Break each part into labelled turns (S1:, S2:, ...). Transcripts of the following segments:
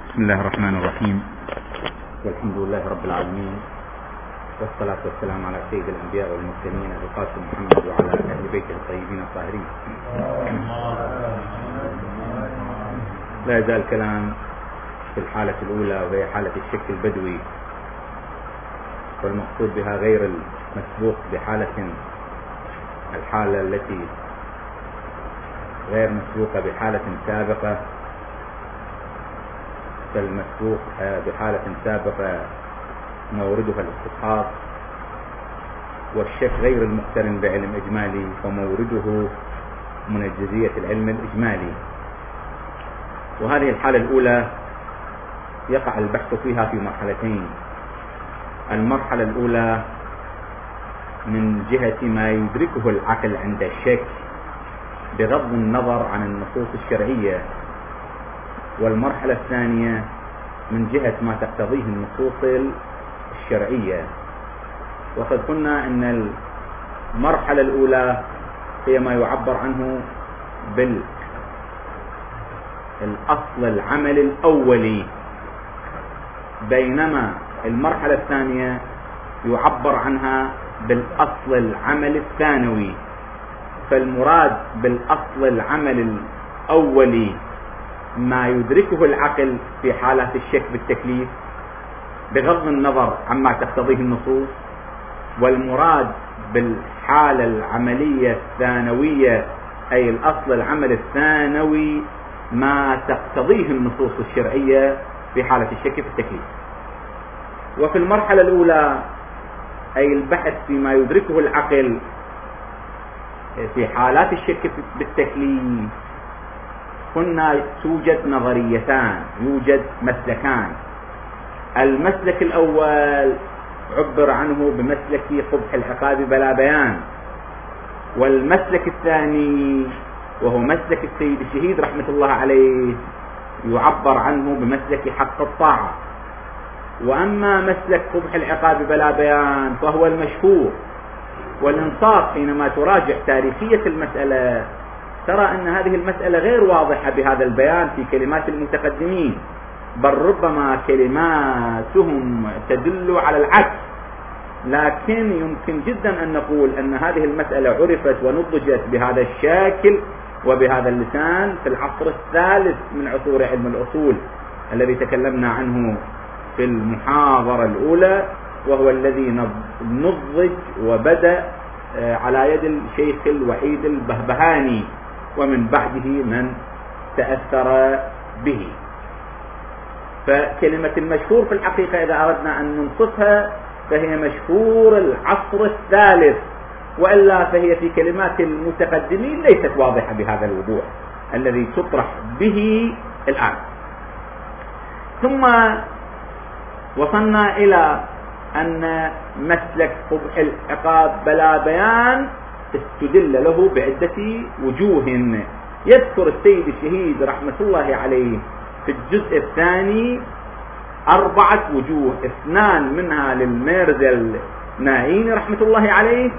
S1: بسم الله الرحمن الرحيم، والحمد لله رب العالمين، والصلاة والسلام على سيد الأنبياء والمرسلين أبي القاسم محمد وعلى أهل بيته الطيبين الطاهرين. لا يزال الكلام في الحالة الأولى وهي حالة الشك البدوي، والمقصود بها غير المسبوق بحالة الحالة التي غير مسبوقة بحالة سابقة، فالمسبوق بحالة سابقة موردها الاستصحاب، والشك غير المقترن بعلم إجمالي فمورده منجزية العلم الإجمالي. وهذه الحالة الأولى يقع البحث فيها في مرحلتين. المرحلة الأولى من جهة ما يدركه العقل عند الشك بغض النظر عن النصوص الشرعية، والمرحلة الثانية من جهة ما تقتضيه النصوص الشرعية. وقد قلنا أن المرحلة الأولى هي ما يعبر عنه بالأصل العمل الأولي، بينما المرحلة الثانية يعبر عنها بالأصل العمل الثانوي. فالمراد بالأصل العمل الأولي ما يدركه العقل في حالات الشك بالتكليف بغض النظر عما تقتضيه النصوص، والمراد بالحالة العملية الثانوية أي الأصل العمل الثانوي ما تقتضيه النصوص الشرعية في حالة الشك في التكليف. وفي المرحلة الأولى أي البحث فيما يدركه العقل في حالات الشك بالتكليف، قلنا توجد نظريتان، يوجد مسلكان. المسلك الأول عبر عنه بمسلك قبح العقاب بلا بيان، والمسلك الثاني وهو مسلك السيد الشهيد رحمة الله عليه يعبر عنه بمسلك حق الطاعة. وأما مسلك قبح العقاب بلا بيان فهو المشهور، والإنصاف حينما تراجع تاريخية المسألة ترى أن هذه المسألة غير واضحة بهذا البيان في كلمات المتقدمين، بل ربما كلماتهم تدل على العكس. لكن يمكن جدا أن نقول أن هذه المسألة عرفت ونضجت بهذا الشكل وبهذا اللسان في العصر الثالث من عصور علم الأصول الذي تكلمنا عنه في المحاضرة الأولى، وهو الذي نضج وبدأ على يد الشيخ الوحيد البهبهاني، ومن بعده من تأثر به. فكلمة المشهور في الحقيقة إذا أردنا أن ننصفها فهي مشهور العصر الثالث، وإلا فهي في كلمات المتقدمين ليست واضحة بهذا الوضوح الذي تطرح به الآن. ثم وصلنا إلى أن مسلك قبح العقاب بلا بيان استدل له بعدة وجوه. يذكر السيد الشهيد رحمة الله عليه في الجزء الثاني 4 وجوه، 2 منها للميرزا النائين رحمة الله عليه،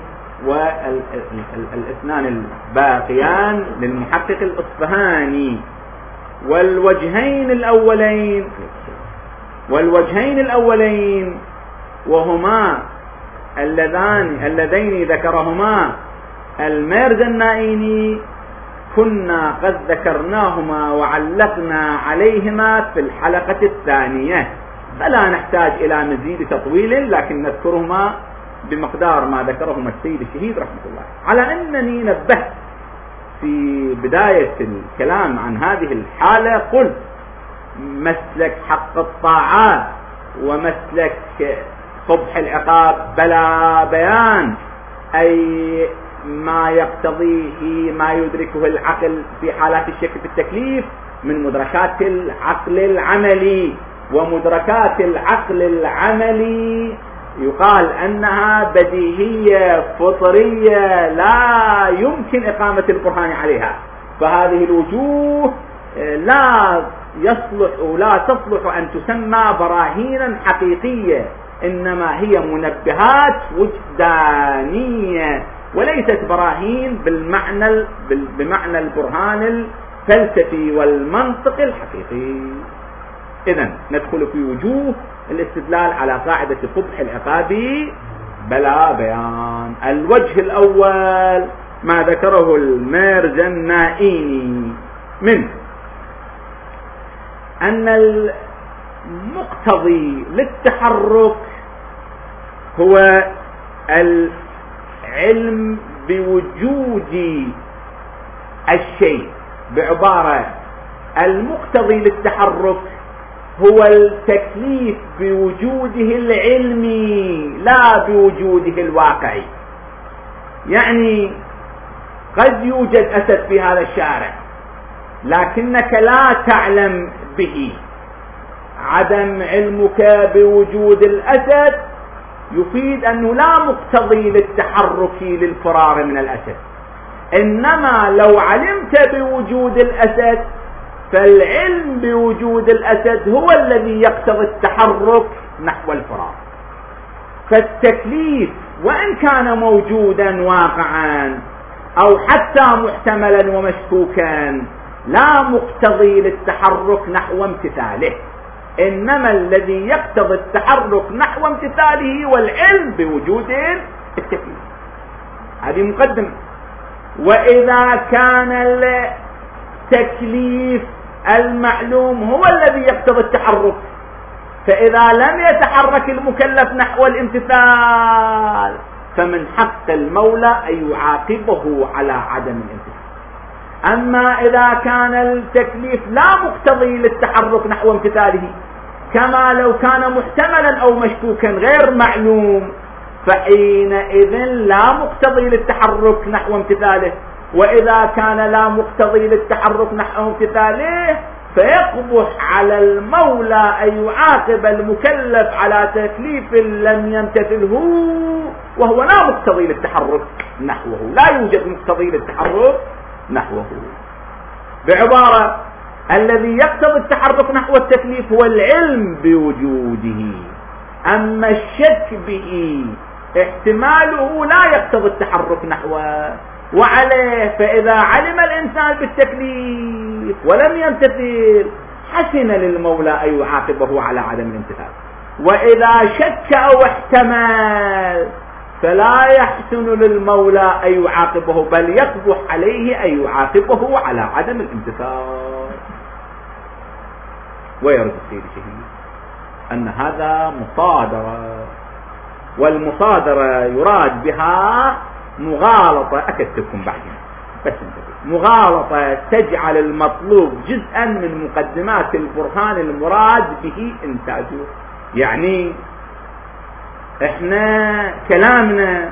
S1: وال2 الباقيان للمحقق الأصفهاني. والوجهين الأولين وهما اللذين ذكرهما الميرزا النائيني كنا قد ذكرناهما وعلقنا عليهما في الحلقة الثانية، فلا نحتاج إلى مزيد تطويل، لكن نذكرهما بمقدار ما ذكرهما السيد الشهيد رحمة الله. على أنني نبهت في بداية الكلام عن هذه الحالة قلت مسلك حق الطاعات ومسلك قبح العقاب بلا بيان أي ما يقتضيه ما يدركه العقل في حالات الشك في التكليف من مدركات العقل العملي. ومدركات العقل العملي يقال أنها بديهية فطرية لا يمكن إقامة البرهان عليها، فهذه الوجوه لا يصلح ولا تصلح أن تسمى براهينا حقيقية، إنما هي منبهات وجدانية وليست براهين بمعنى البرهان الفلسفي والمنطق الحقيقي. إذن ندخل في وجوه الاستدلال على قاعدة قبح العقاب بلا بيان. الوجه الأول ما ذكره المرجنائي من أن المقتضي للتحرك هو العلم بوجود الشيء، بعبارة المقتضي للتحرك هو التكليف بوجوده العلمي لا بوجوده الواقعي. يعني قد يوجد أسد في هذا الشارع لكنك لا تعلم به، عدم علمك بوجود الأسد يفيد أنه لا مقتضي للتحرك للفرار من الأسد، إنما لو علمت بوجود الأسد فالعلم بوجود الأسد هو الذي يقتضي التحرك نحو الفرار. فالتكليف وإن كان موجودا واقعا أو حتى محتملا ومشكوكا لا مقتضي للتحرك نحو امتثاله، إنما الذي يقتضي التحرك نحو امتثاله والعلم بوجود التكليف. هذه مقدمة. وإذا كان التكليف المعلوم هو الذي يقتضي التحرك، فإذا لم يتحرك المكلف نحو الامتثال فمن حق المولى أن يعاقبه على عدم الامتثال. أما إذا كان التكليف لا مقتضي للتحرك نحو امتثاله، كما لو كان محتملا أو مشكوكا غير معلوم، فحينئذ لا مقتضي للتحرك نحو امتثاله. وإذا كان لا مقتضي للتحرك نحو امتثاله فيقبح على المولى أن يعاقب المكلف على تكليف لم يمتثله وهو لا مقتضي للتحرك نحوه، لا يوجد مقتضي للتحرك نحوه. بعبارة الذي يقتضي التحرك نحو التكليف هو العلم بوجوده، أما الشك به احتماله لا يقتضي التحرك نحوه. وعليه فإذا علم الإنسان بالتكليف ولم يمتثل حسن للمولى أن يعاقبه على عدم الامتثال. وإذا شك أو احتمل فلا يحسن للمولى أن يعاقبه، بل يقبح عليه أن يعاقبه على عدم الامتثال. ويرد السيد الشهيد أن هذا مصادرة، والمصادرة يراد بها مغالطة، أكتبكم بعدين بس مغالطة تجعل المطلوب جزءا من مقدمات البرهان المراد به إنتاجه. يعني احنا كلامنا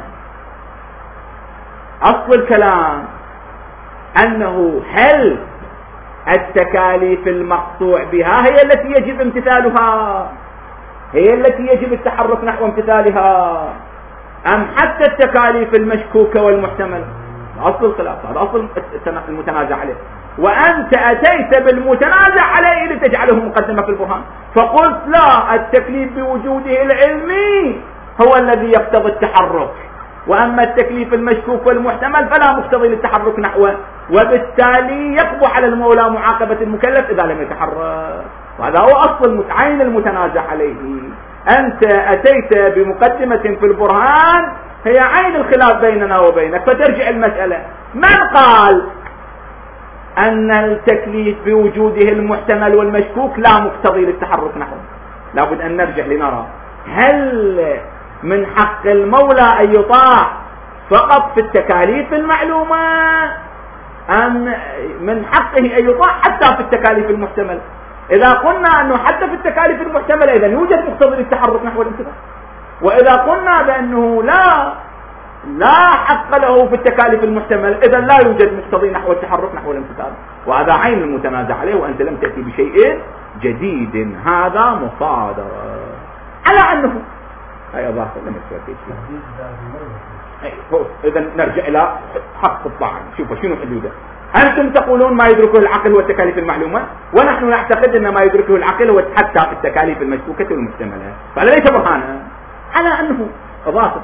S1: أصل الكلام أنه هل التكاليف المقطوع بها هي التي يجب امتثالها، هي التي يجب التحرك نحو امتثالها، أم حتى التكاليف المشكوكة والمحتملة؟ أصل الخلاف، هذا أصل المتنازع عليه، وأنت أتيت بالمتنازع عليه لتجعله مقدمة في البرهان، فقلت لا، التكليف بوجوده العلمي هو الذي يقتضي التحرك، وأما التكليف المشكوك والمحتمل فلا مقتضي للتحرك نحوه، وبالتالي يقبح على المولى معاقبة المكلف إذا لم يتحرك. وهذا هو أصل عين المتنازع عليه. أنت أتيت بمقدمة في البرهان هي عين الخلاف بيننا وبينك، فترجع المسألة من قال أن التكليف بوجوده المحتمل والمشكوك لا مقتضي للتحرك نحوه؟ لابد أن نرجع لنرى هل من حق المولى أن يطاع فقط في التكاليف المعلومة، أم من حقه أن يطاع حتى في التكاليف المحتملة؟ إذا قلنا أنه حتى في التكاليف المحتملة إذن يوجد مقتضي للتحرك نحو الامتثال، وإذا قلنا بأنه لا حق له في التكاليف المحتملة إذن لا يوجد مقتضي نحو التحرك نحو الامتثال. وهذا عين المتنازع عليه، وأنت لم تأتي بشيء جديد، هذا مصادرة على أنه هاي أضافة لم تأتي شيء. إذن نرجع إلى حق الطعن. شوفوا شنو حدوده. أنتم تقولون ما يدركه العقل هو التكاليف المعلومة، ونحن نعتقد أن ما يدركه العقل هو حتى في التكاليف المشكوكة والمحتملة، فهذا ليس برهانا على أنه إضافة.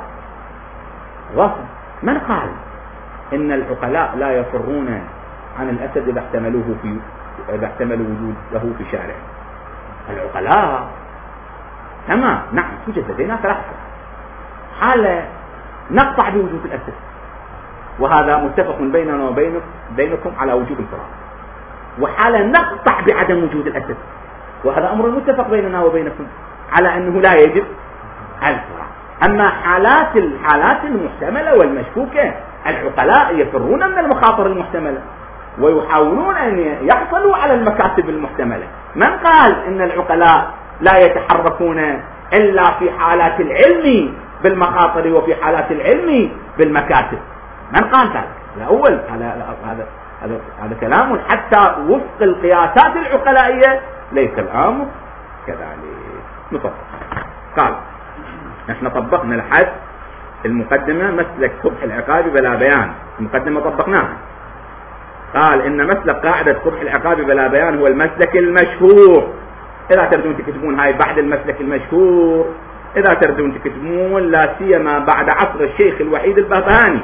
S1: من قال إن العقلاء لا يفرون عن الأسد إذا احتملوا وجوده في شارع؟ العقلاء تمام، نعم، توجد لدينا ثلاث حالة نقطع بوجود الأسد، وهذا متفق بيننا وبينكم على وجوب الفراغ، وحالة نقطع بعدم وجود الأسد، وهذا أمر متفق بيننا وبينكم على أنه لا يجب الفراغ. أما الحالات المحتملة والمشكوكة، العقلاء يفرون من المخاطر المحتملة ويحاولون أن يحصلوا على المكاسب المحتملة. من قال إن العقلاء لا يتحركون إلا في حالات العلم بالمخاطر وفي حالات العلم بالمكاسب؟ من قال ذلك؟ الأول هذا كلام حتى وفق القياسات العقلائية ليس الأمر كذلك. نطبق. قال نحن طبقنا لحد المقدمة مسلك صبح العقاب بلا بيان، المقدمة طبقناها. قال إن مسلك قاعدة صبح العقاب بلا بيان هو المسلك المشهور. إذا تردون تكتبون هاي بعد المسلك المشهور، إذا تردون تكتبون لا سيما بعد عصر الشيخ الوحيد البهبهاني،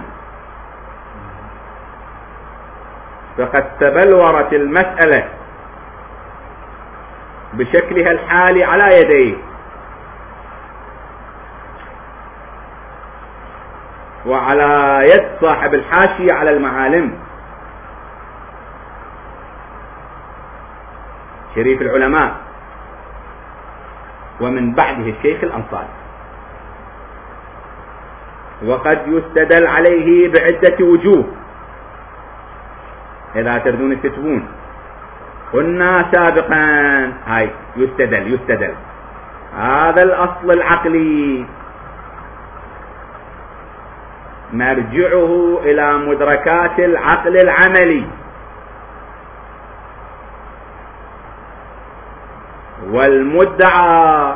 S1: فقد تبلورت المسألة بشكلها الحالي على يديه، وعلى يد صاحب الحاشية على المعالم شريف العلماء، ومن بعده الشيخ الأنصاري، وقد يستدل عليه بعدة وجوه. إذا تردون تكتبون قلنا سابقا هاي يستدل هذا الأصل العقلي مرجعه إلى مدركات العقل العملي، والمدعى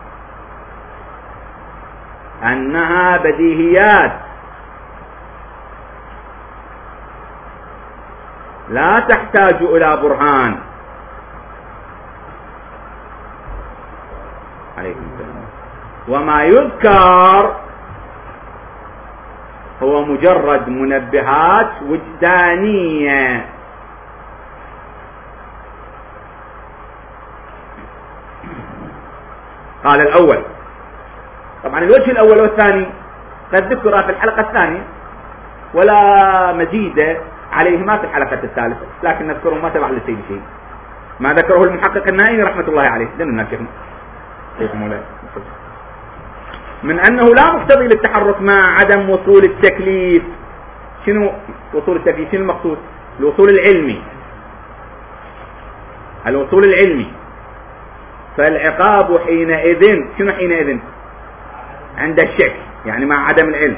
S1: أنها بديهيات لا تحتاج إلى برهان. عليكم السلام. وما يذكر هو مجرد منبهات وجدانية. قال الأول، طبعا الوجه الأول والثاني قد ذكر في الحلقة الثانية ولا مزيد عليهما في الحلقة الثالثة، لكن نذكرهم ما تبع للسيد شيء ما ذكره المحقق النائي رحمة الله عليه لنا شيخ مولاي، من أنه لا مقتضي للتحرك مع عدم وصول التكليف. شنو وصول التكليف؟ شنو المقصود؟ الوصول العلمي، الوصول العلمي. فالعقاب حينئذ، شنو حينئذ؟ عند الشك، يعني مع عدم العلم،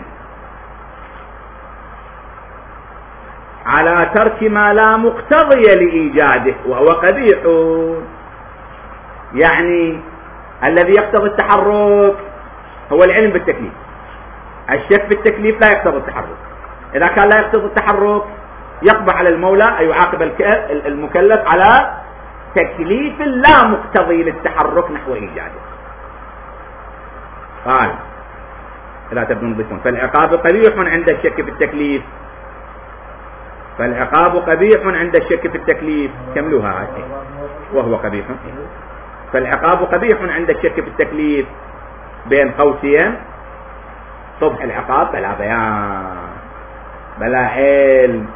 S1: على ترك ما لا مقتضي لإيجاده وهو قبيح. يعني الذي يقتضي التحرك هو العلم بالتكليف، الشك بالتكليف لا يقتضي التحرك. إذا كان لا يقتضي التحرك يقبح على المولى أن يعاقب المكلف على تكليف لا مقتضي للتحرك نحو إيجاده. قال لا تبدون ضيفون فالعقاب قبيح عند الشك في التكليف، فالعقاب قبيح عند الشك في التكليف. كملوها وهو قبيح. فالعقاب قبيح عند الشك في التكليف بين قوسين صبح العقاب بلا بيان بلا علم.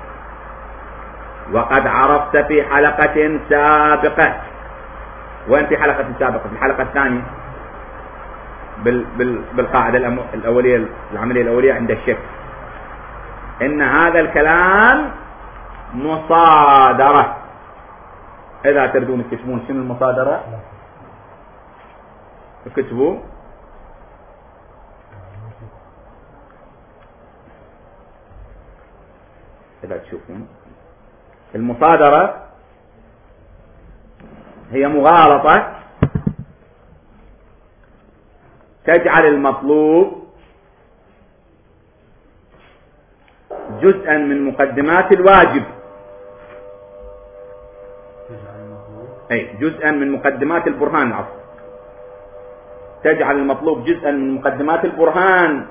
S1: وقد عرفت في حلقة سابقة، وين في حلقة سابقة؟ في الحلقة الثانية بالقاعدة الأولية، العملية الأولية عند الشك، إن هذا الكلام مصادرة. إذا تردون تكتبون شنو المصادرة اكتبوا إذا تشوفون المصادرة هي مغالطة تجعل المطلوب جزءا من مقدمات الواجب، أي جزءا من مقدمات البرهان. العصر تجعل المطلوب جزءا من مقدمات البرهان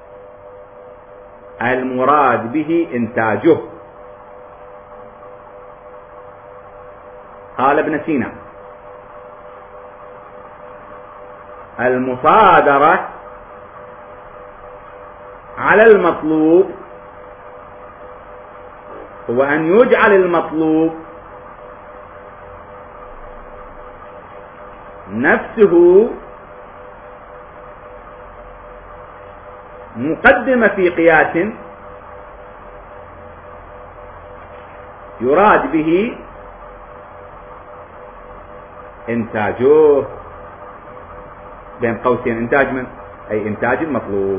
S1: المراد به إنتاجه. قال ابن سينا المصادرة على المطلوب هو أن يجعل المطلوب نفسه مقدمة في قياس يراد به إنتاجه، بين قوسين إنتاج من أي إنتاج المطلوب.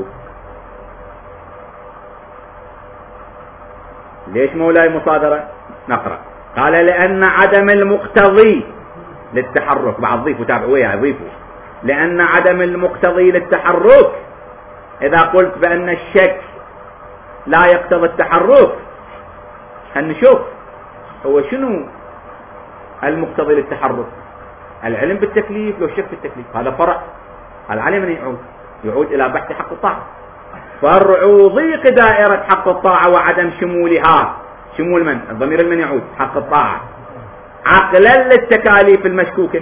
S1: ليش مولاي مصادرة؟ نقرأ. قال لأن عدم المقتضي للتحرك، بعد ضيفوا تابعوا وياه ضيفوا، لأن عدم المقتضي للتحرك، إذا قلت بأن الشك لا يقتضي التحرك، هنشوف هو شنو المقتضي للتحرك. العلم بالتكليف لو شك في التكليف هذا فرع، هذا عليه من يعود إلى بحث حق الطاعة. فرع ضيق دائرة حق الطاعة وعدم شمولها، شمول من؟ الضمير من يعود حق الطاعة، عقلا للتكاليف المشكوكة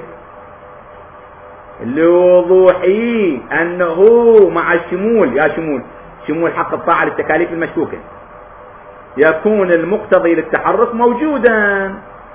S1: لوضوحي أنه مع الشمول، يا شمول حق الطاعة للتكاليف المشكوكة، يكون المقتضي للتحرك موجودا،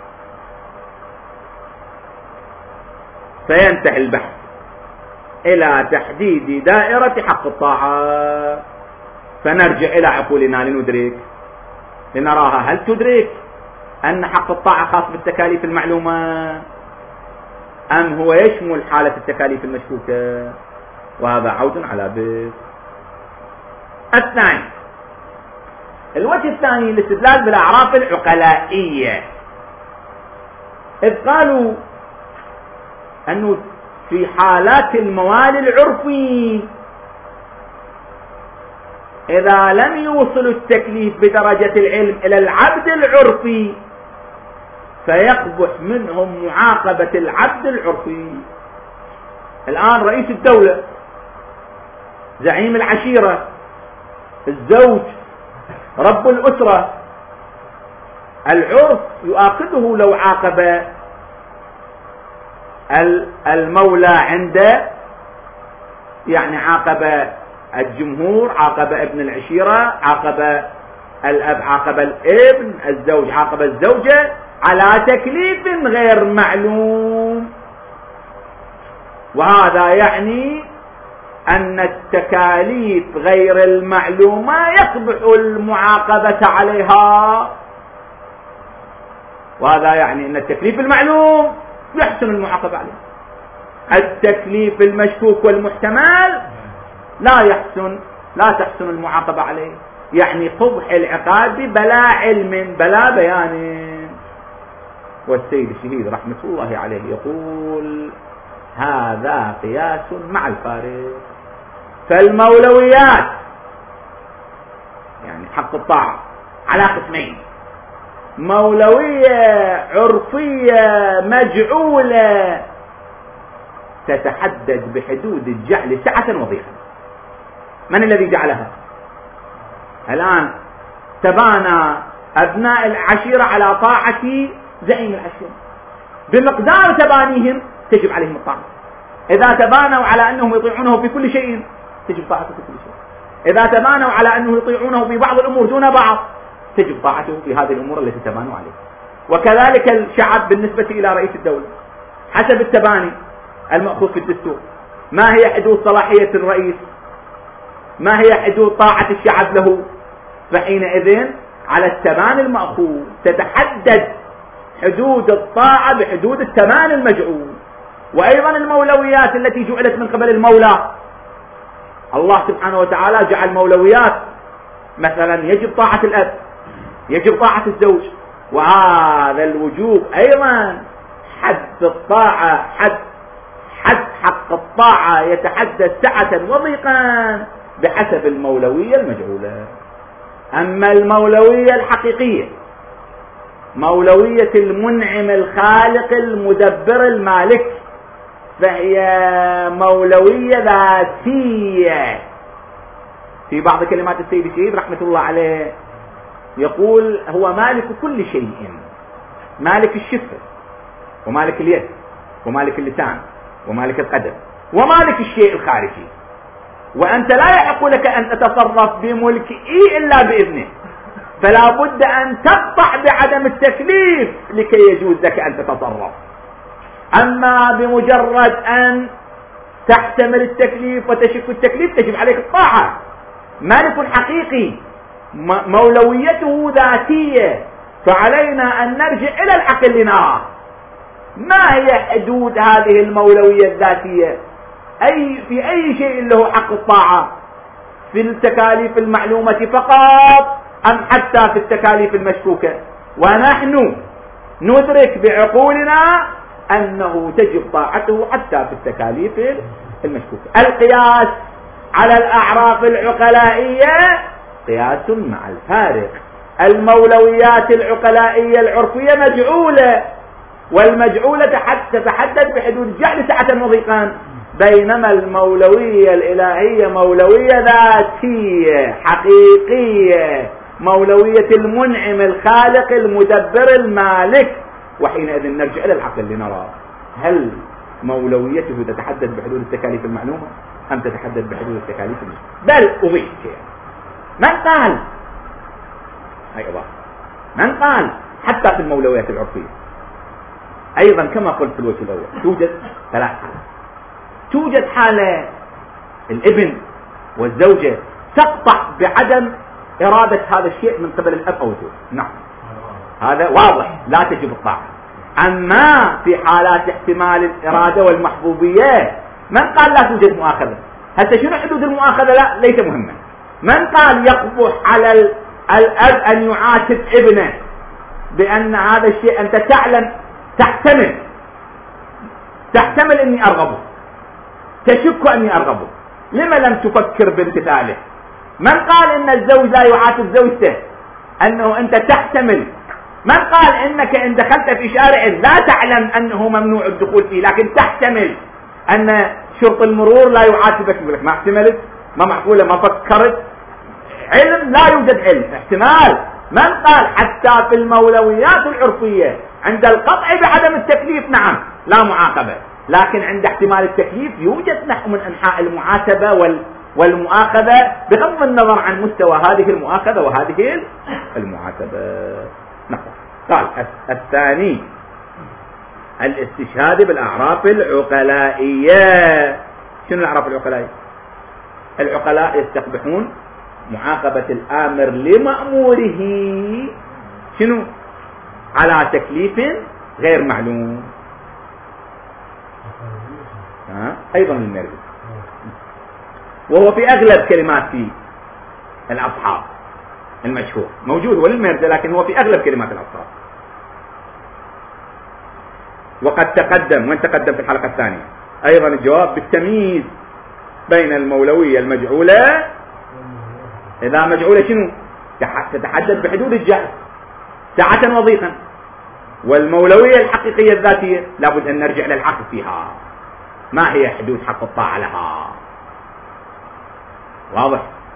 S1: فينتهي البحث إلى تحديد دائرة حق الطاعة، فنرجع إلى عقولنا لنراها هل تدرك أن حق الطاعة خاص بالتكاليف المعلومة أم هو يشمل حالة التكاليف المشكوكة. وهذا عود على بيت. الثاني، الوجه الثاني الاستدلال بالأعراف العقلائية، إذ قالوا أنه في حالات الموال العرفي إذا لم يوصل التكليف بدرجة العلم إلى العبد العرفي فيقبح منهم معاقبة العبد العرفي. الآن رئيس الدولة، زعيم العشيرة، الزوج، رب الأسرة، العرف يؤاخذه لو عاقب المولى عنده، يعني عاقب الجمهور، عاقب ابن العشيرة، عاقب الأب، عاقب الابن، الزوج عاقب الزوجة على تكليف غير معلوم. وهذا يعني أن التكاليف غير المعلومة يقبح المعاقبة عليها، وهذا يعني أن التكليف المعلوم يحسن المعاقبة عليه، التكليف المشكوك والمحتمل لا تحسن المعاقبة عليه، يعني قبح العقاب بلا علم بلا بيان. والسيد الشهيد رحمة الله عليه يقول هذا قياس مع الفارق. فالمولويات يعني حق الطاعة على قسمين، مولوية عرفية مجعولة تتحدد بحدود الجعل سعة وضيقا. من الذي جعلها؟ الآن تبانى أبناء العشيرة على طاعة زعيم العشيرة، بمقدار تبانيهم تجب عليهم الطاعة. إذا تبانوا على أنهم يطيعونه في كل شيء تجب طاعته في كل شيء. إذا تبانوا على أنه يطيعونه في بعض الأمور دون بعض تجب طاعته في هذه الأمور التي تبانوا عليه. وكذلك الشعب بالنسبة إلى رئيس الدولة حسب التباني المأخوذ في الدستور. ما هي حدود صلاحية الرئيس؟ ما هي حدود طاعة الشعب له؟ فحينئذ على التباني المأخوذ تتحدد حدود الطاعة بحدود التباني المجعول. وأيضا المولويات التي جعلت من قبل المولى، الله سبحانه وتعالى جعل مولويات، مثلا يجب طاعة الأب، يجب طاعة الزوج، وهذا الوجوب أيضا حد الطاعة، حد حق الطاعة يتحدد سعة وضيقا بحسب المولوية المجعولة. أما المولوية الحقيقية، مولوية المنعم الخالق المدبر المالك، فهي مولوية ذاتية. في بعض كلمات السيد الشهيد رحمة الله عليه يقول هو مالك كل شيء، مالك الشفة ومالك اليد ومالك اللسان ومالك القدم ومالك الشيء الخارجي، وأنت لا يحق لك أن تتصرف بملك إلا بإذنه، فلا بد أن تقطع بعدم التكليف لكي يجوز لك أن تتصرف. أما بمجرد أن تحتمل التكليف وتشك التكليف تجب عليك الطاعة. مالك حقيقي مولويته ذاتية، فعلينا أن نرجع إلى العقل لنرى ما هي حدود هذه المولوية الذاتية، في أي شيء له حق الطاعة، في التكاليف المعلومة فقط أم حتى في التكاليف المشكوكة؟ ونحن ندرك بعقولنا أنه تجب طاعته حتى في التكاليف المشكوكة. القياس على الأعراف العقلائية قياس مع الفارق. المولويات العقلائية العرفية مجعولة، والمجعولة تتحدد بحدود الجعل سعة وضيقا، بينما المولوية الإلهية مولوية ذاتية حقيقية، مولوية المنعم الخالق المدبر المالك. وحينئذ نرجع إلى العقل لنرى هل مولويته تتحدد بحدود التكاليف المعلومة أم تتحدد بحدود التكاليف المشكوكة. بل أضيف شيء، من قال حتى في المولويات العرفية أيضا كما قلت في الوجه الأول توجد ثلاث حالات. توجد حالة الابن والزوجة تقطع بعدم إرادة هذا الشيء من قبل الأب أو الزوج، نعم هذا واضح لا تجب الطاعة. أما في حالات احتمال الإرادة والمحبوبية من قال لا توجد مؤاخذة؟ هسه شنو حدود المؤاخذة؟ لا ليس مهما. من قال يقبح على الأب أن يعاتب ابنه بأن هذا الشيء أنت تعلم تحتمل أني أرغبه، تشك أني أرغبه، لما لم تفكر بامتثاله؟ من قال إن الزوج لا يعاتب زوجته أنه أنت تحتمل؟ من قال إنك إن دخلت في شارع لا تعلم أنه ممنوع الدخول فيه لكن تحتمل أن شرط المرور لا يعاتبك؟ يقول لك ما احتملت، ما معقولة، ما فكرت، علم لا يوجد علم، احتمال. من قال حتى في المولويات العرفية عند القطع بعدم التكليف نعم لا معاقبة، لكن عند احتمال التكليف يوجد نحو من أنحاء المعاتبة والمؤاخذة بغض النظر عن مستوى هذه المؤاخذة وهذه المعاتبة. نعم. قال الثاني الاستشهاد بالأعراف العقلائية. شنو الأعراف العقلائية؟ العقلاء يستقبحون معاقبة الآمر لمأموره شنو؟ على تكليف غير معلوم. أيضا المرد، وهو في أغلب كلمات في الأصحاب المشهور موجود وللمرد، لكن هو في أغلب كلمات الأصحاب. وقد تقدم، وين تقدم في الحلقة الثانية أيضا الجواب بالتمييز بين المولوية المجعولة، إذا مجعولة شنو؟ تتحدد بحدود الجهل سعة وضيقا، والمولوية الحقيقية الذاتية لابد أن نرجع للعقل فيها، ما هي حدود حق الطاعة لها؟ واضح؟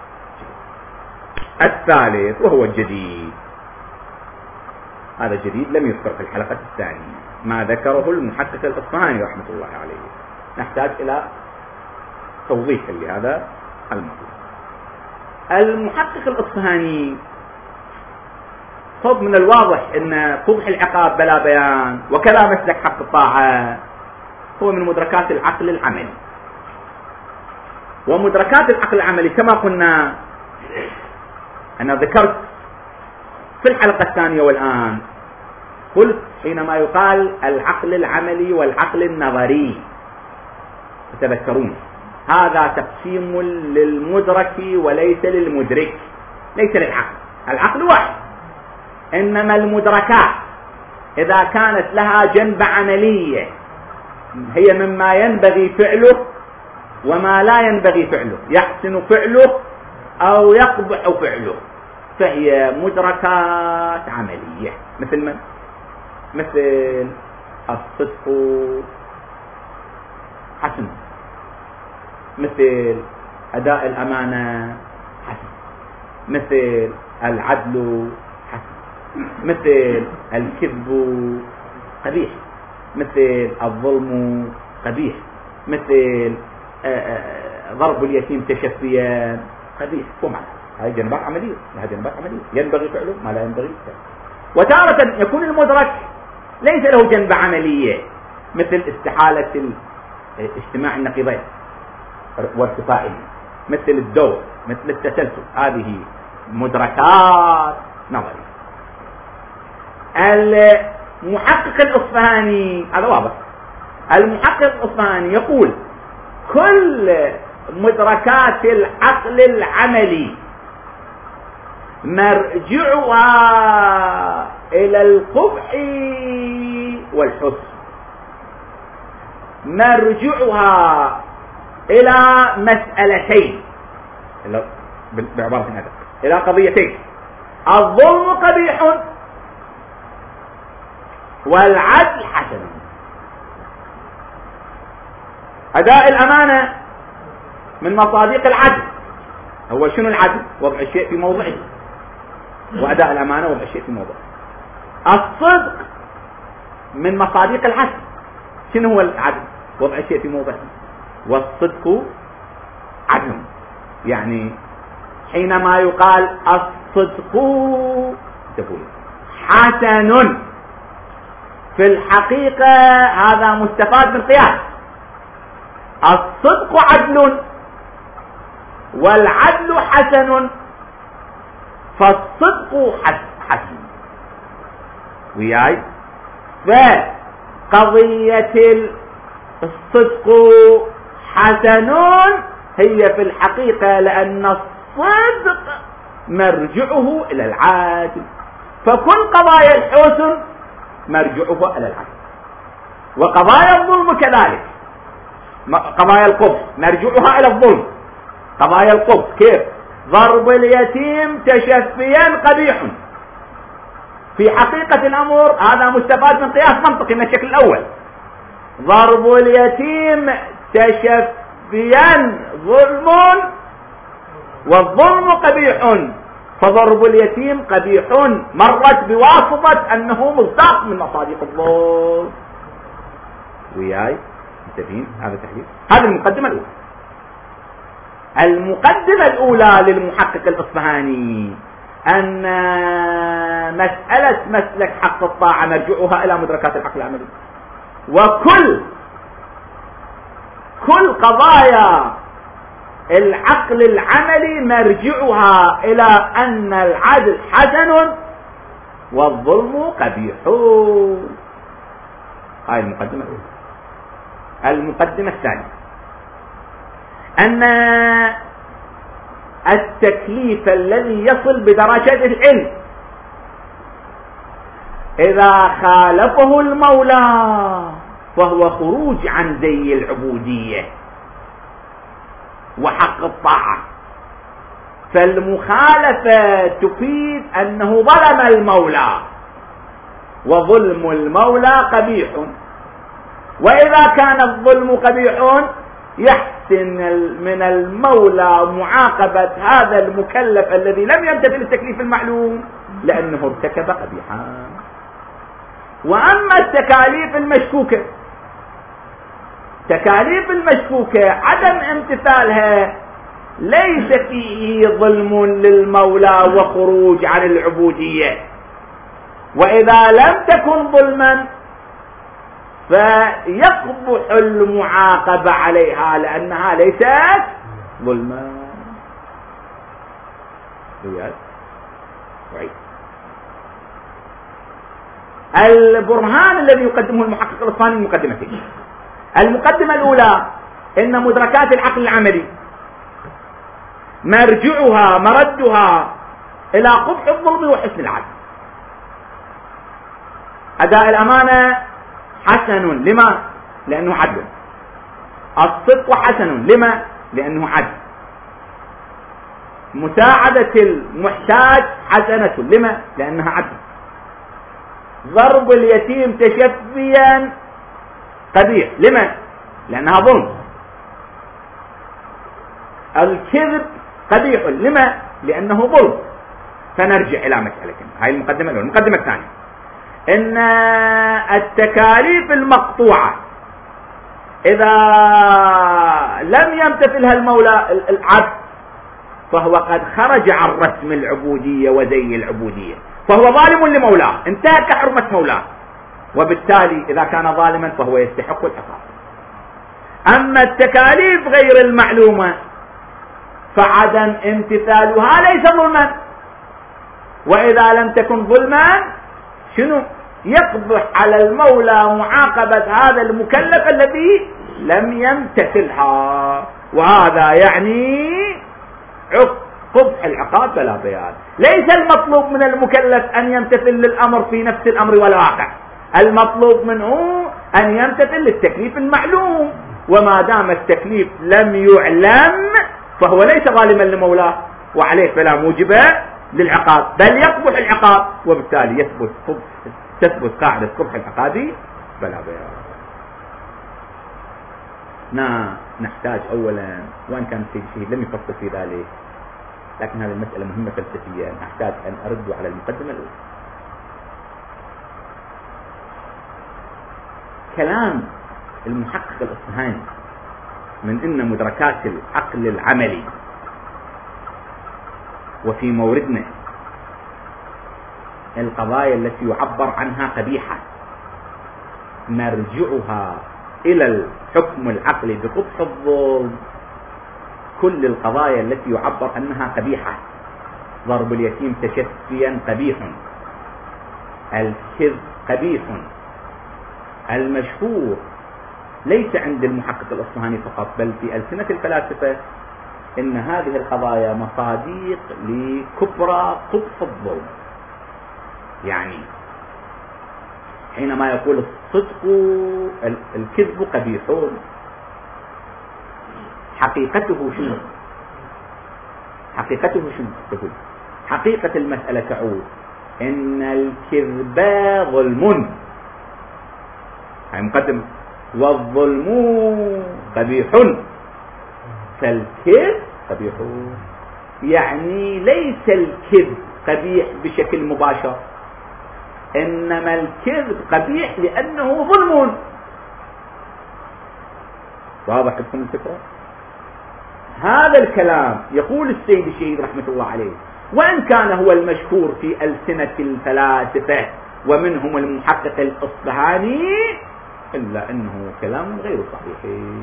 S1: الثالث وهو الجديد، هذا الجديد لم يذكر في الحلقة الثانية، ما ذكره المحقق الأصفهاني رحمة الله عليه، نحتاج إلى توضيح لهذا الموضوع. المحقق الأصفهاني خذ من الواضح أن قبح العقاب بلا بيان وكلا مسلك حق الطاعة هو من مدركات العقل العملي. ومدركات العقل العملي كما قلنا أنا ذكرت في الحلقة الثانية والآن قلت حينما يقال العقل العملي والعقل النظري تتذكرون هذا تقسيم للمدرك وليس للمدرك، ليس للعقل، العقل واحد، إنما المدركات إذا كانت لها جنب عملية هي مما ينبغي فعله وما لا ينبغي فعله، يحسن فعله أو يقبح فعله، فهي مدركات عملية. مثل من؟ مثل الصدق حسن، مثل أداء الأمانة حسن، مثل العدل حسن، مثل الكذب قبيح، مثل الظلم قبيح، مثل ضرب اليتيم تشفيا قبيح ومعنى هذه جنبات عملية، هذه جنبات عملية ينبغي فعله ما لا ينبغي فعله. وتارة يكون المدرك ليس له جنبة عملية مثل استحالة اجتماع النقيضين وارتفاعهم، مثل الدور، مثل التسلسل، هذه مدركات نظرية. المحقق الأصفهاني هذا واضح، المحقق الأصفهاني يقول كل مدركات العقل العملي مرجعها إلى القبح والحسن، مرجعها إلى مسألتين بعبارة أدق، إلى قضيتين: الظلم قبيح والعدل حسن. أداء الأمانة من مصادق العدل. هو شنو العدل؟ وضع الشيء في موضعه، وأداء الأمانة وضع الشيء في موضعه. الصدق من مصادق العدل. شنو هو العدل؟ وضع الشيء في موضعه، والصدق عدل. يعني حينما يقال الصدق تقول حسن، في الحقيقة هذا مستفاد من قياس. الصدق عدل والعدل حسن، فالصدق حسن وياي. فقضية الصدق حسن هي في الحقيقة لأن الصدق مرجعه إلى العدل، فكل قضايا الحسن مرجعه إلى العدل، وقضايا الظلم كذلك. قضايا القبح مرجعها إلى الظلم. قضايا القبح كيف؟ ضرب اليتيم تشفيا قبيح، في حقيقة الأمر هذا مستفاد من قياس منطقي من الشكل الأول. ضرب اليتيم تشفيا ظلم والظلم قبيح، فضرب اليتيم قبيح مرت بواسطة أنه مصداق من مصادق الظلم. وياي متفقين؟ هذا تحليل. هذه المقدمة الأولى. المقدمة الأولى للمحقق الأصفهاني أن مسألة مسلك حق الطاعة مرجعها إلى مدركات العقل العملي، وكل قضايا العقل العملي مرجعها إلى أن العدل حسن والظلم قبيح. هاي المقدمة الأولى. المقدمة الثانية أن التكليف الذي يصل بدرجة العلم إذا خالفه المولى فهو خروج عن زي العبودية وحق الطاعة، فالمخالفة تفيد أنه ظلم المولى، وظلم المولى قبيح. وإذا كان الظلم قبيح يحسن من المولى معاقبة هذا المكلف الذي لم يمتثل التكليف المعلوم لأنه ارتكب قبيحا. وأما التكاليف المشكوكة، تكاليف المشكوكة عدم امتثالها ليس فيه ظلم للمولى وخروج عن العبودية، وإذا لم تكن ظلما فيقبح المعاقبة عليها لأنها ليست ظلما. البرهان الذي يقدمه المحقق الأصفهاني المقدمتين. المقدمة الأولى إن مدركات العقل العملي مردها إلى قبح الظلم وحسن العدل. أداء الأمانة حسن، لما؟ لأنه عدل. الصدق حسن، لما؟ لأنه عدل. مساعدة المحتاج حسنة، لما؟ لأنها عدل. ضرب اليتيم تشفيا قبيح، لما؟ لأنها ظلم. الكذب قبيح، لما؟ لأنه ظلم. فنرجع إلى مسألة هاي المقدمة الأولى. المقدمة الثانية إن التكاليف المقطوعة إذا لم يمتثلها المولى العبد فهو قد خرج عن رسم العبودية وزي العبودية، فهو ظالم لمولاه، انتهك حرمة مولاه، وبالتالي إذا كان ظالما فهو يستحق العقاب. أما التكاليف غير المعلومة فعدم امتثالها ليس ظلما، وإذا لم تكن ظلما شنو؟ يقبح على المولى معاقبة هذا المكلف الذي لم يمتثلها، وهذا يعني قبح العقاب بلا بيان. ليس المطلوب من المكلف أن يمتثل للأمر في نفس الأمر والواقع، المطلوب منه أن يمتثل للتكليف المعلوم، وما دام التكليف لم يعلم فهو ليس ظالما لمولاه، وعليه فلا موجب للعقاب، بل يقبح العقاب، وبالتالي تثبت قاعدة قبح العقاب بلا بيان. نحتاج أولا، وإن كان السيد الشهيد لم يفصل في ذلك، لكن هذه المسألة مهمة فلسفيا، نحتاج أن أرد على المقدمة الأولى. كلام المحقق الأصفهاني من إن مدركات العقل العملي وفي موردنا القضايا التي يعبر عنها قبيحة مرجعها إلى الحكم العقلي بقبح الظلم. كل القضايا التي يعبر عنها قبيحة، ضرب اليتيم تشفيا قبيح، الكذب قبيح، المشهور ليس عند المحقق الأصفهاني فقط بل في ألسنة الفلاسفة إن هذه القضايا مصادق لكبرى قبح الظلم. يعني حينما يقول الصدق الكذب قبيح، حقيقته شنو؟ تقول حقيقة المسألة تعود إن الكذب ظلم، هاي مقدمة، والظلم قبيح، فالكذب قبيح. يعني ليس الكذب قبيح بشكل مباشر، إنما الكذب قبيح لأنه ظلم. واضح لكم الفكرة؟ هذا الكلام يقول السيد الشهيد رحمة الله عليه، وإن كان هو المشهور في ألسنة الفلاسفة ومنهم المحقق الأصفهاني، إلا أنه كلام غير صحيح.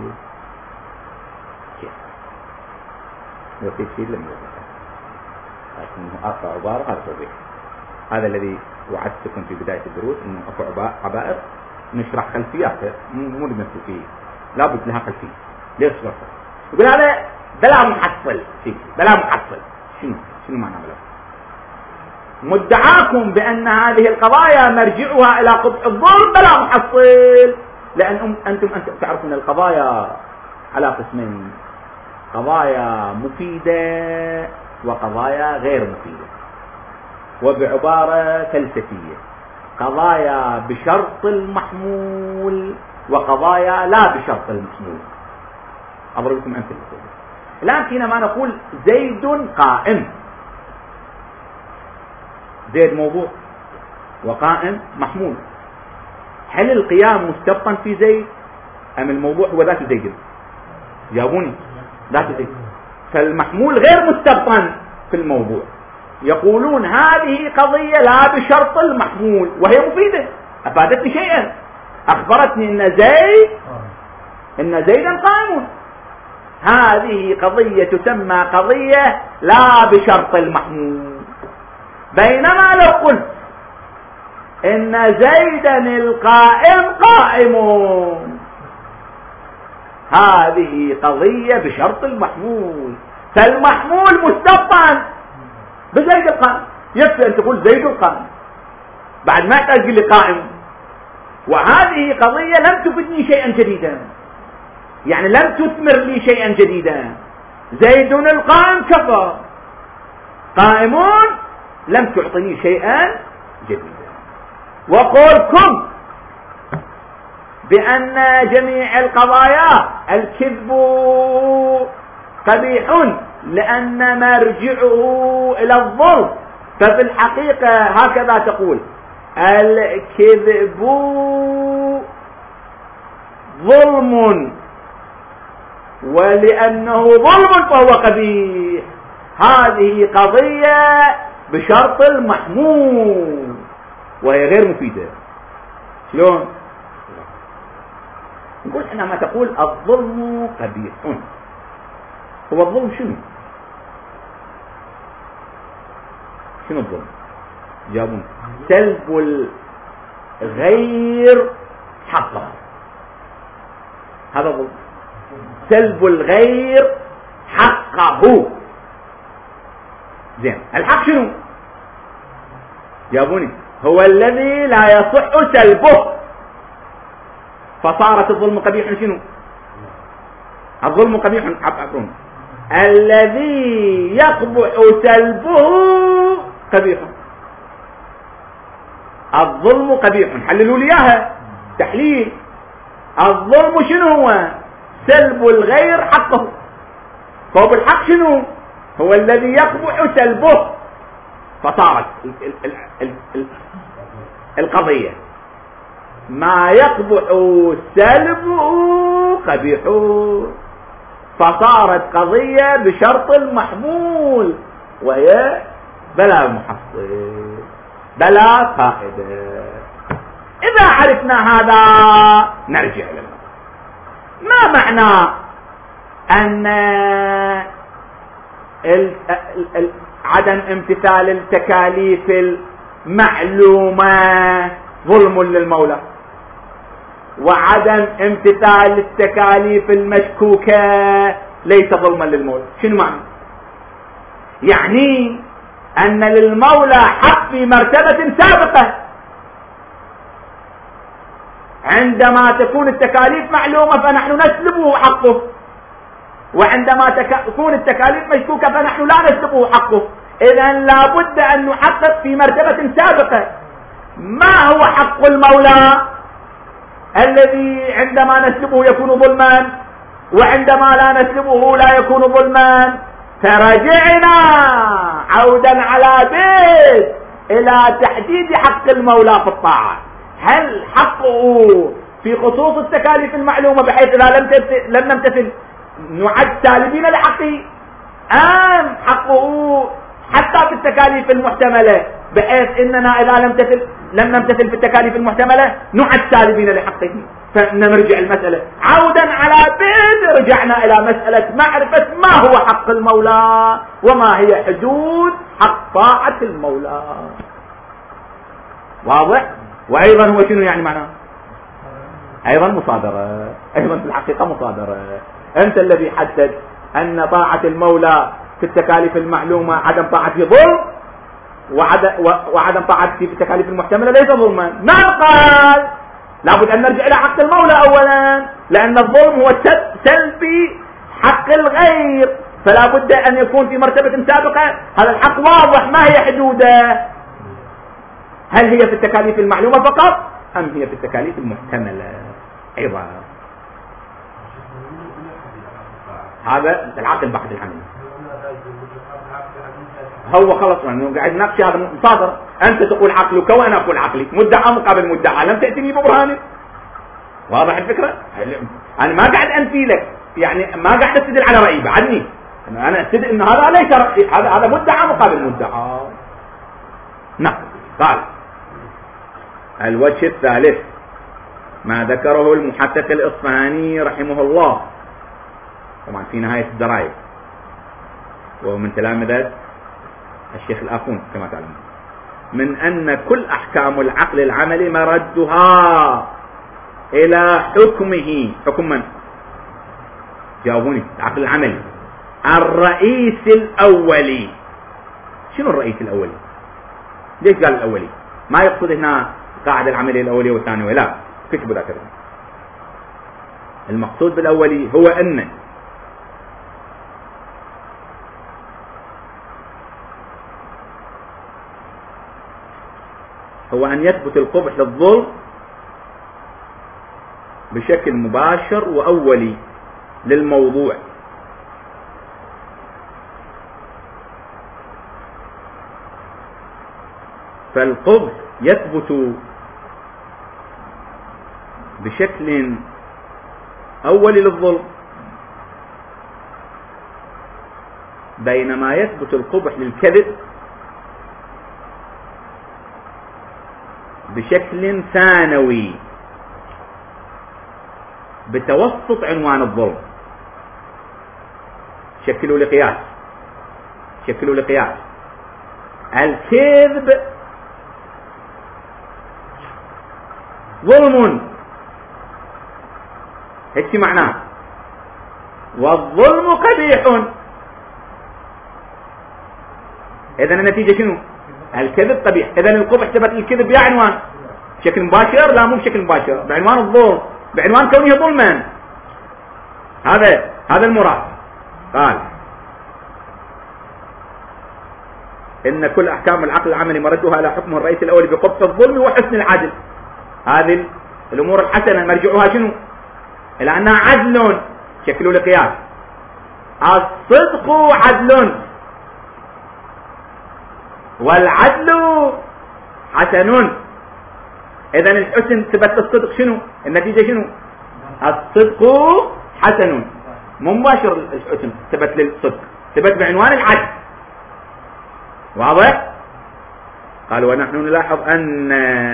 S1: السيد الشهيد لم يقل، لكنه أقرأ عبارة هذا توضيح. هذا الذي وعدتكم في بداية الدروس أنه أكو عبائر نشرح خلفيات، مو نمثل فيه، لابد لها خلفية. ليش شرحها؟ يقول هذا بلا محصل شيء، بلا محصل. شنو معنى بلا؟ مدعاكم بأن هذه القضايا مرجعها إلى قبح الظلم بلا محصل، لأن أنتم تعرفون القضايا على قسمين، قضايا مفيدة وقضايا غير مفيدة، وبعبارة فلسفية قضايا بشرط المحمول وقضايا لا بشرط المحمول. أضرب لكم أمثلة. الآن حينما نقول زيد قائم، زيد موضوع وقائم محمول، هل القيام مستبطن في زيد أم الموضوع هو ذات زيد؟ جاوبوني. ذات زيد. فالمحمول غير مستبطن في الموضوع. يقولون هذه قضية لا بشرط المحمول وهي مفيدة، أفادتني شيئا، أخبرتني إن زيدا قائم. هذه قضية تسمى قضية لا بشرط المحمول. بينما لو قلت إن زيدا القائم قائم، هذه قضية بشرط المحمول، فالمحمول مستبطن بزيد القائم. يكفي أن تقول زيد القائم، بعد ما تقول لي قائم. وهذه قضية لم تفدني شيئا جديدا، يعني لم تثمر لي شيئا جديدا. زيد القائم كفى، قائمون لم تعطني شيئا جديدا. وقولكم بأن جميع القضايا الكذب قبيح لأن مرجعه إلى الظلم، ففي الحقيقة هكذا تقول: الكذب ظلم ولأنه ظلم فهو قبيح. هذه قضية بشرط المحمول وهي غير مفيدة. شلون؟ نقول حينما تقول الظلم قبيح، هو الظلم شنو؟ شنو الظلم؟ جاوبون. سلب الغير حقه، هذا الظلم. سلب الغير حقه. زين، الحق شنو؟ جاوبوني. هو الذي لا يصح سلبه، فصارت الظلم قبيح. شنو الظلم قبيح؟ عفوا، الذي يقبح سلبه قبيح. الظلم قبيح. حللوا لي اياها تحليل. الظلم شنو هو؟ سلب الغير حقه. فهو بالحق شنو؟ هو الذي يقبح سلبه، فصارت القضية ما يقبح سلبه قبيح، فصارت قضية بشرط المحمول وهي بلا محصل بلا فائدة. إذا عرفنا هذا نرجع لنا. ما معنى أن عدم امتثال التكاليف المعلومة ظلم للمولى، وعدم امتثال التكاليف المشكوكة ليس ظلما للمولى؟ شنو معنى؟ يعني أن للمولى حق في مرتبة سابقة عندما تكون التكاليف معلومة فنحن نسلبه حقه، وعندما تكون التكاليف مشكوكة فنحن لا نسلبه حقه. إذن لا بد أن نحقق في مرتبة سابقة ما هو حق المولى الذي عندما نسلبه يكون ظلما، وعندما لا نسلبه لا يكون ظلما. فرجعنا عودا على بيت إلى تحديد حق المولى في الطاعة. هل حقه في خصوص التكاليف المعلومة بحيث إذا لم نمتثل نعد سالبين لحقه، أم حقه حتى في التكاليف المحتملة بحيث إننا إذا لم نمتثل في التكاليف المحتملة نعد سالبين لحقه؟ فنرجع المسألة عودا على بيت، رجعنا إلى مسألة معرفة ما هو حق المولى وما هي حدود حق طاعة المولى. واضح؟ وأيضا هو شنو يعني معناه؟ أيضا مصادرة، أيضا في الحقيقة مصادرة. أنت الذي حدد أن طاعة المولى في التكاليف المعلومة عدم طاعته ظلم، وعدم طاعته في التكاليف المحتملة ليس ظلما. ما قال لابد أن نرجع إلى حق المولى أولا، لأن الظلم هو سلبي حق الغير، فلا بد أن يكون في مرتبة سابقة هذا الحق واضح ما هي حدوده. هل هي في التكاليف المعلومة فقط أم هي في التكاليف المحتملة أيضا؟ هذا العقل بعد العمل. هو خلص يعني قاعد نقش هذا مصادر. أنت تقول عقلك وأنا أقول عقلي، مدعى مقابل مدعى، لم تأتني ببرهان. واضح الفكرة؟ أنا ما قاعد أنفي لك، يعني ما قاعد أستدل على رأيي بعدني، أنا أستدل إن هذا ليس رأيي، هذا مدعى مقابل مدعى. نعم. قال الوجه الثالث ما ذكره المحقق الإصفهاني رحمه الله، طبعا في نهاية الدرائب، وهو من تلامذة الشيخ الآخون كما تعلمون، من أن كل أحكام العقل العملي مردها إلى حكمه. حكم من؟ جاوبوني. العقل العملي الرئيس الأولي. شنو الرئيس الأولي؟ ليش قال الأولي؟ ما يقصد هنا قاعدة العملية الأولية والثانوية، لا، كتبوا ذاك. المقصود بالأولي هو أن يثبت القبح للظلم بشكل مباشر وأولي للموضوع، فالقبح يثبت بشكل أول للظلم، بينما يثبت القبح للكذب بشكل ثانوي بتوسط عنوان الظلم. شكلوا لقياس الكذب ظلم، هيك معناه، والظلم قبيح. إذن النتيجة شنو؟ الكذب قبيح. إذن القبح ثبت الكذب بعنوان بشكل مباشر، لا مو بشكل مباشر، بعنوان الظلم، بعنوان كونه ظلما. هذا المراد. قال إن كل أحكام العقل العملي مردها على حكمه الرئيسي الأول بقبح الظلم وحسن العدل. هذه الأمور الحسنة مرجعها شنو؟ إلى أنها عدل. شكلوا لقياس الصدق عدل، والعدل حسن. إذن الحسن ثبت الصدق شنو؟ النتيجة شنو؟ الصدق حسن، مو مباشر. الحسن ثبت للصدق، ثبت بعنوان العدل. واضح؟ قال ونحن نلاحظ أن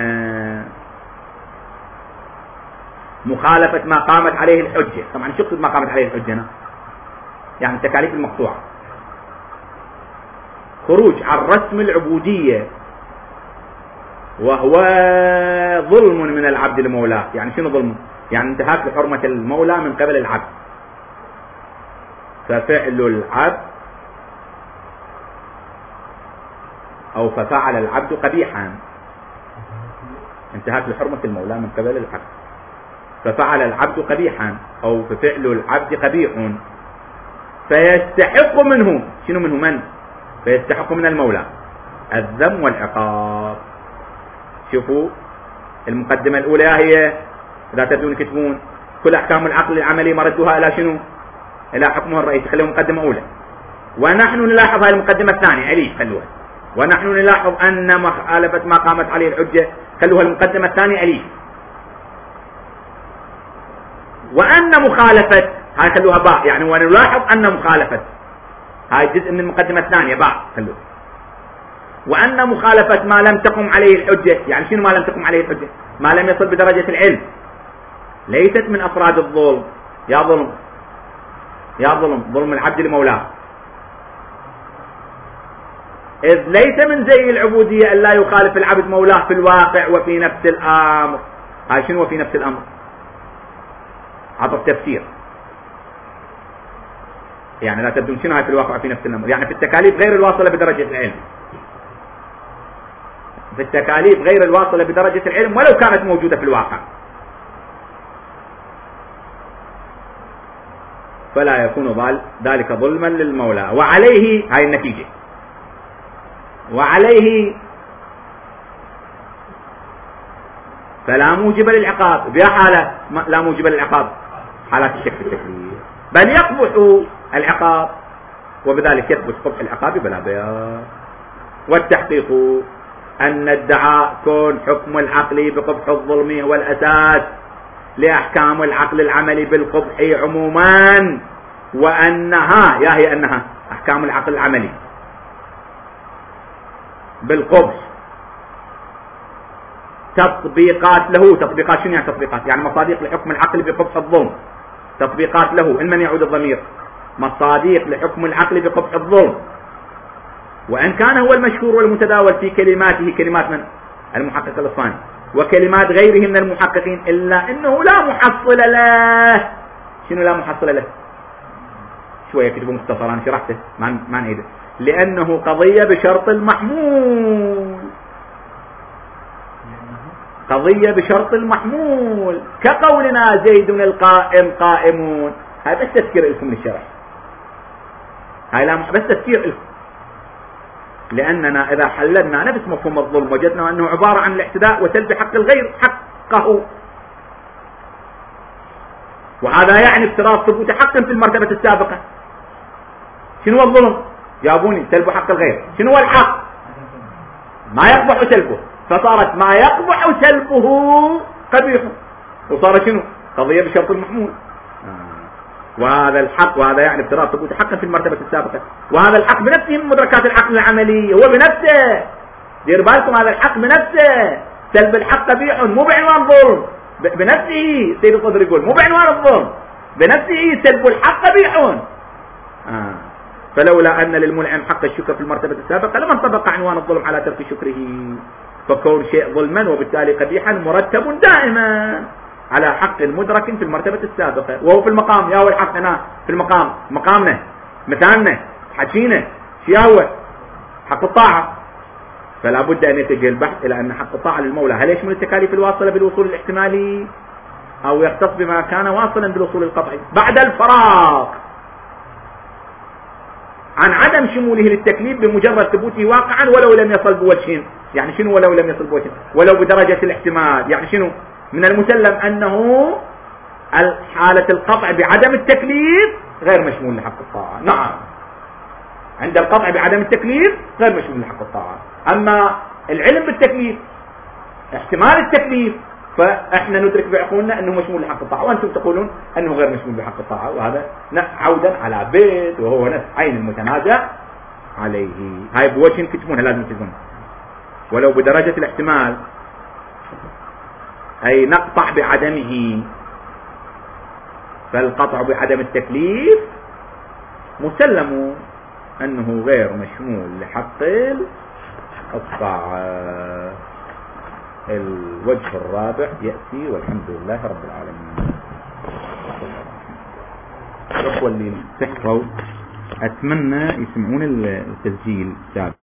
S1: مخالفة ما قامت عليه الحجة، طبعا شو ما قامت عليه الحجة هنا؟ يعني التكاليف المقطوعة، خروج عن رسم العبودية وهو ظلم من العبد لمولاه. يعني شنو ظلم؟ يعني انتهاك لحرمة المولى من قبل العبد. ففعل العبد أو ففعل العبد قبيحا، انتهاك لحرمة المولى من قبل العبد. ففعل العبد قبيحا أو ففعل العبد قبيح، فيستحق منه شنو؟ منه من؟ فيستحق من المولى الذم والعقاب. شوفوا المقدمة الأولى هي لا تبدون كتبون كل أحكام العقل العملي مردها إلى شنو؟ إلى حكمه الرئيسي. خلوه مقدمة أولى. ونحن نلاحظ هذه المقدمة الثانية أليف، خلوها. ونحن نلاحظ أن مخالفة ما قامت عليه الحجة، خلوها المقدمة الثانية أليف. وأن مخالفة، هاي خلوها باء، يعني ونلاحظ أن مخالفة، هاي جزء من المقدمة الثانية باء، خلوها. وأن مخالفة ما لم تقم عليه الحجة، يعني شنو ما لم تقم عليه الحجة؟ ما لم يصل بدرجة العلم، ليست من أفراد الظلم. يا ظلم العبد لمولاه، إذ ليس من زي العبودية أن لا يخالف العبد مولاه في الواقع وفي نفس الأمر. هاي شنو وفي نفس الأمر؟ عطف تفسير، يعني لا تبدون شنو هاي في الواقع وفي نفس الأمر، يعني في التكاليف غير الواصلة بدرجة العلم، في التكاليف غير الواصلة بدرجة العلم ولو كانت موجودة في الواقع. فلا يكون ذلك ظلما للمولى. وعليه، هاي النتيجة، وعليه فلا موجب للعقاب. بها حالة لا موجب للعقاب، حالات الشك في التكليف، بل يقبح العقاب، وبذلك يثبت قبح العقاب بلا بيان. والتحقيق أن ادعاء كون حكم العقل بقبح الظلم هو الأساس لأحكام العقل العملي بالقبح عموما، وأنها هي أنها أحكام العقل العملي بالقبح تطبيقات له. تطبيقات شنو يعني تطبيقات؟ يعني مصادق لحكم العقل بقبح الظلم، تطبيقات له. من يعود الضمير؟ مصادق لحكم العقل بقبح الظلم. وإن كان هو المشهور والمتداول في كلماته كلمات من؟ المحقق الإصفهاني وكلمات غيره من المحققين، إلا أنه لا محصل له. شنو لا محصل له؟ شوية كتبوا مختصر، أنا شرحته ما نعيده. لأنه قضية بشرط المحمول، قضية بشرط المحمول، كقولنا زيد القائم قائمون. هاي بس تذكير لكم للشرح، هاي لا بس تذكير لكم، لأننا إذا حللنا نفس مفهوم الظلم وجدنا أنه عبارة عن الاعتداء وسلب حق الغير حقه، وهذا يعني افتراض ثبوت حق في المرتبة السابقة. شنو الظلم؟ جابوني سلب حق الغير. شنو الحق؟ ما يقبح سلبه، فصارت ما يقبح سلبه قبيح، وصار شنو؟ قضية بشرط المحمول. وهذا الحق، وهذا يعني افتراض ثبوت حقا في المرتبة السابقة، وهذا الحق بنفسه من مدركات العقل العملي، هو بنفسه، دير بالكم هذا الحق بنفسه، سلب الحق قبيح مو بعنوان ظلم، بنفسه سيد القدر يقول مو بعنوان الظلم، بنفسه سلب الحق قبيح. فلولا أن للمنعم حق الشكر في المرتبة السابقة لما انطبق عنوان الظلم على ترك شكره، فكون شيء ظلما وبالتالي قبيحا مرتب دائما على حق مدرك في المرتبة السابقة، وهو في المقام. يا هو الحق هنا في المقام، مقامنا مثالنا حكينا شياوة حق الطاعة، فلا بد أن يتجه البحث إلى أن حق الطاعة للمولى هل يشمل التكاليف الواصلة بالوصول الاحتمالي أو يختص بما كان واصلا بالوصول القطعي بعد الفراغ عن عدم شموله للتكليف بمجرد ثبوته واقعا ولو لم يصل بوجه. يعني شنو ولو لم يصل بوجه؟ ولو بدرجة الاحتمال. يعني شنو؟ من المسلم أنه حالة القطع بعدم التكليف غير مشمول لحق الطاعة. نعم، عند القطع بعدم التكليف غير مشمول لحق الطاعة. أما العلم بالتكليف احتمال التكليف فإحنا ندرك بعقولنا أنه مشمول لحق الطاعة، وأنتم تقولون أنه غير مشمول بحق الطاعة، وهذا عودا على بيت وهو نفس عين المتنازع عليه. هاي بوجه تكتبونها لازم تكتبونها. ولو بدرجة الاحتمال أي نقطع بعدمه، فالقطع بعدم التكليف مسلم أنه غير مشمول لحق الطاعة. الوجه الرابع يأتي والحمد لله رب العالمين. الأخوة اللي تحفظوا أتمنى يسمعون التسجيل.